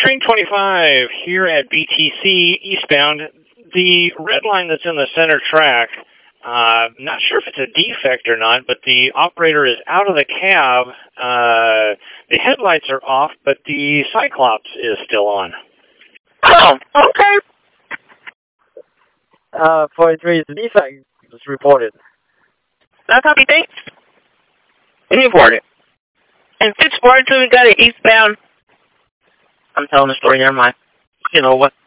Train 25 here at BTC eastbound. The red line that's in the center track, not sure if it's a defect or not, but the operator is out of the cab. The headlights are off, but the Cyclops is still on. Oh, okay. 43 is a defect was reported. That copy, thanks. Reported. And 642, we got it eastbound. I'm telling the story, never mind. You know what?